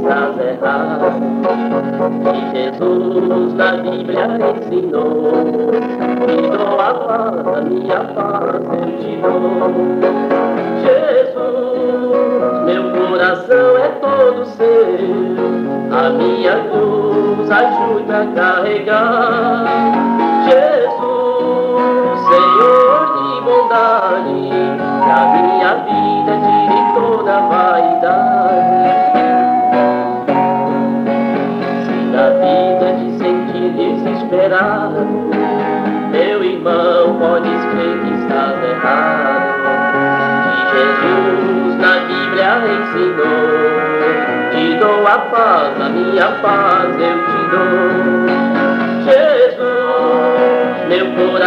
estás errado. Que Jesus na Bíblia ensinou: te dou a paz, a minha paz eu te dou. Jesus, meu coração é todo seu, a minha cruz ajuda a carregar. Jesus, Senhor de bondade, que a minha vida tire toda a vaidade. Se na vida te sentir desesperado, meu irmão, podes crer que estás errado. Que Jesus na Bíblia ensinou: te dou a paz, a minha paz eu te dou.